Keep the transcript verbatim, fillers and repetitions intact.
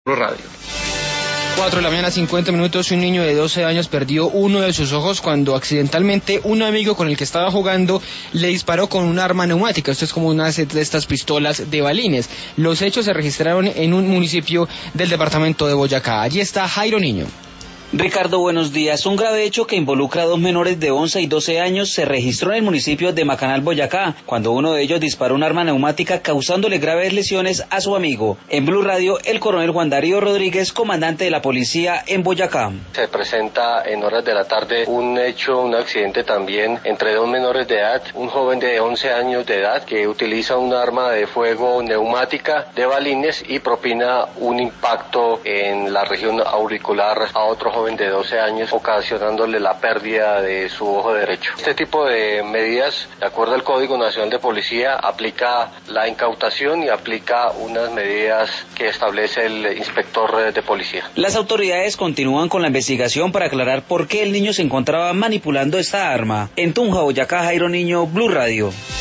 Blue Radio. cuatro de la mañana, cincuenta minutos, un niño de doce años perdió uno de sus ojos cuando accidentalmente un amigo con el que estaba jugando le disparó con un arma neumática. Esto es como una de estas pistolas de balines. Los hechos se registraron en un municipio del departamento de Boyacá. Allí está Jairo Niño. Ricardo, buenos días. Un grave hecho que involucra a dos menores de once y doce años se registró en el municipio de Macanal, Boyacá, cuando uno de ellos disparó un arma neumática causándole graves lesiones a su amigo. En Blue Radio, el coronel Juan Darío Rodríguez, comandante de la policía en Boyacá. Se presenta en horas de la tarde un hecho, un accidente también entre dos menores de edad, un joven de once años de edad que utiliza un arma de fuego neumática de balines y propina un impacto en la región auricular a otro joven de doce años, ocasionándole la pérdida de su ojo derecho. Este tipo de medidas, de acuerdo al Código Nacional de Policía, aplica la incautación y aplica unas medidas que establece el inspector de policía. Las autoridades continúan con la investigación para aclarar por qué el niño se encontraba manipulando esta arma. En Tunja, Boyacá, Jairo Niño, Blue Radio.